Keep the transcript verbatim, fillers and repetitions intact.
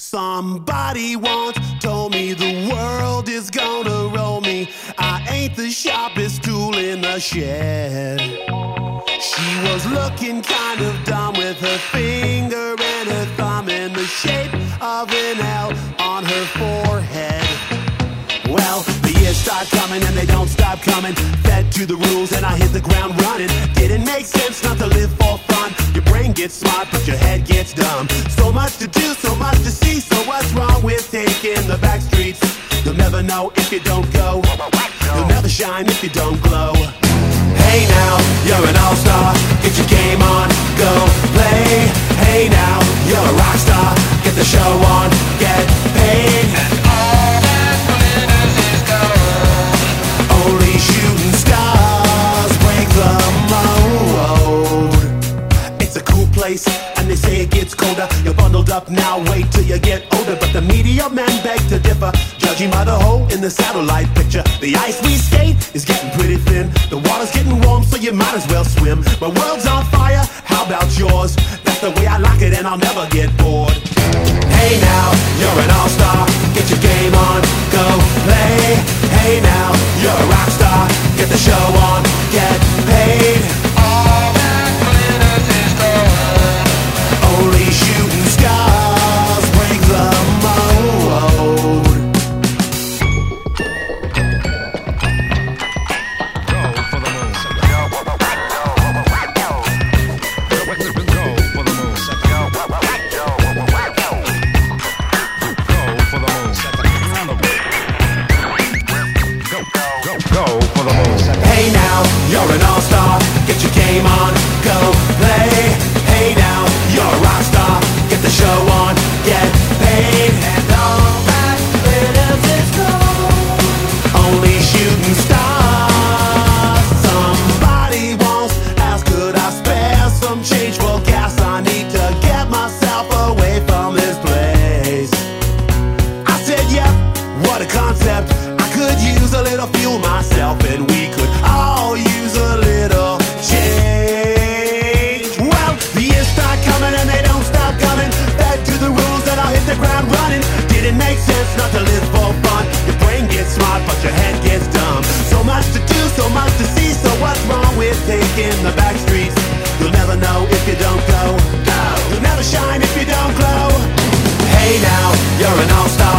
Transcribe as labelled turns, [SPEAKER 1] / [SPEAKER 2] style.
[SPEAKER 1] Somebody once told me the world is gonna roll me. I ain't the sharpest tool in the shed. She was looking kind of dumb with her finger and her thumb in the shape of an L on her forehead. Well, the years start coming and they don't stop coming. Fed to the rules and I hit the ground running. Didn't make sense not to live for fun. Your brain gets smart but your head gets dumb. So much to do, so much to see. So what's wrong with taking the back streets? You'll never know if you don't go. You'll never shine if you don't glow. Hey now, you're an all-star. Get your game on, go play. Hey now, you're a rock star. Get the show on, get paid. And all that glitters is gold. Only shooting stars break the mold. It's a cool place, and they say it gets colder. You're bundled up now, wait till you get older. But the media men beg to differ, judging by the hole in the satellite picture. The ice we skate is getting pretty thin. The water's getting warm, so you might as well swim. My world's on fire, how about yours? That's the way I like it, and I'll never get bored. Hey now, you're an all-star. Get your game on, go play. Hey now, you're a rock star. Get the show on, get paid. All that glitters is gold. Only shooting stars break the mold. Hey now, you're an all-star. Get your game on, go play. Hey now, you're a rock star. Get the show on, get paid. And all that glitters is gold. Only shooting stars. Somebody once asked, could I spare some change for gas? I need to get myself away from this place. I said, yeah, what a concept. I could use a little fuel myself, and we could all use a little change. Well, the years start coming and they don't stop coming. Fed to the rules and I'll hit the ground running. Didn't make sense not to live for fun. Your brain gets smart but your head gets dumb. So much to do, so much to see. So what's wrong with taking the back streets? You'll never know if you don't go. You'll never shine if you don't glow. Hey now, you're an all-star.